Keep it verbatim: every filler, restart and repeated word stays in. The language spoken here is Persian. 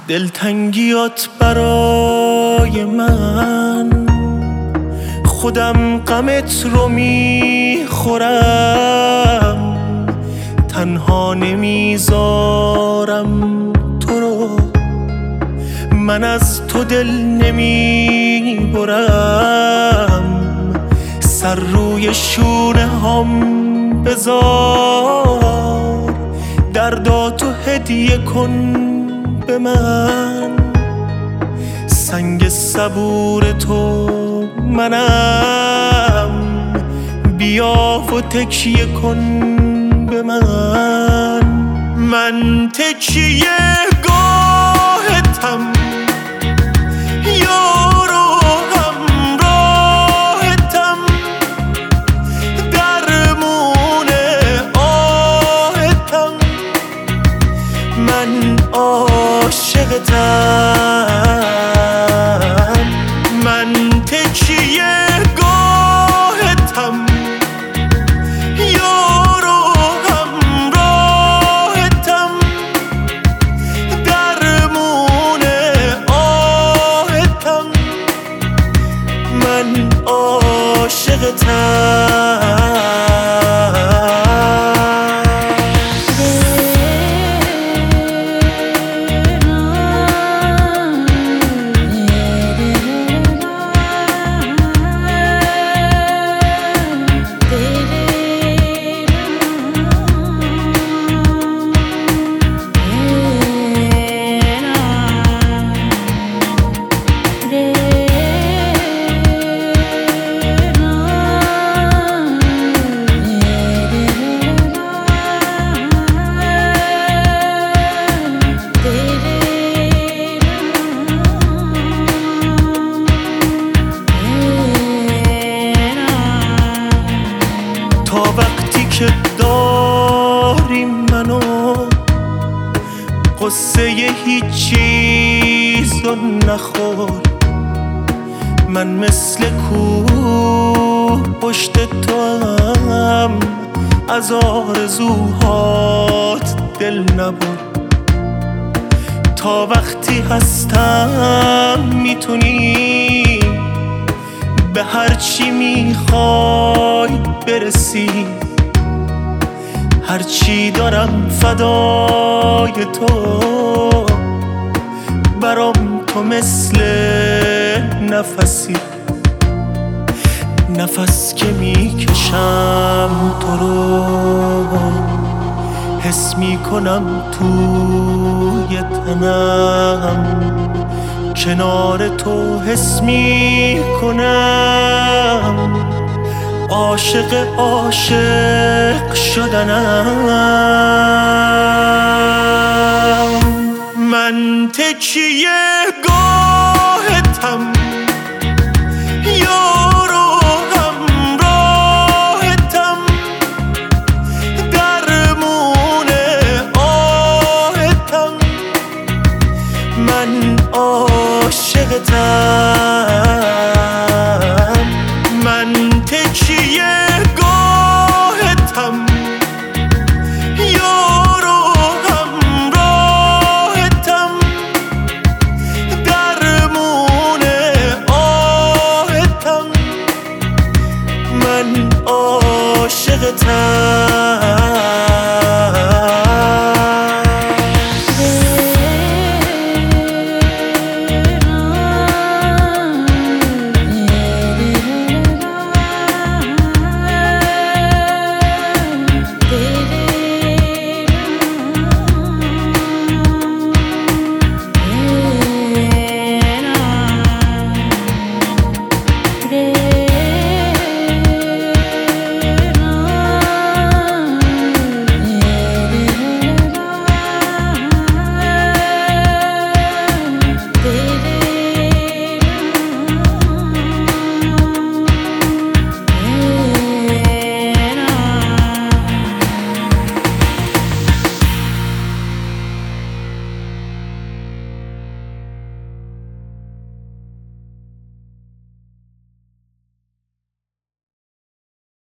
دلتنگیات برای من، خودم غمت رو میخورم، تنها نمیذارم تو رو، من از تو دل نمیبرم، سر روی شونه هم بذار، درداتو هدیه کن به من، سنگ صبور تو منم، بیا و تکیه کن به من، من تکیه گاهتم، یار و همراهتم، درمون آهتم، من عاشقتم، من تکیه گاهتم، یار و همراهتم، درمون آهتم، من عاشقتم. تا وقتی که داری منو، قصه هیچ چیزو نخور، من مثل کوه پشت تو هم، از آرزوهات دل نبر، تا وقتی هستم میتونی به هرچی میخوای برسی، هرچی دارم فدای تو، برام تو مثل نفسی، نفس که میکشم تو رو، حس میکنم توی تنم، کنار تو حس میکنم، عاشق عاشق شدنم، من تکیه گاهتم، یار و همراهتم، درمون آهتم، من عاشقتم، من تکیه گاهتم، یار و همراهتم، درمون آهتم، من عاشقتم.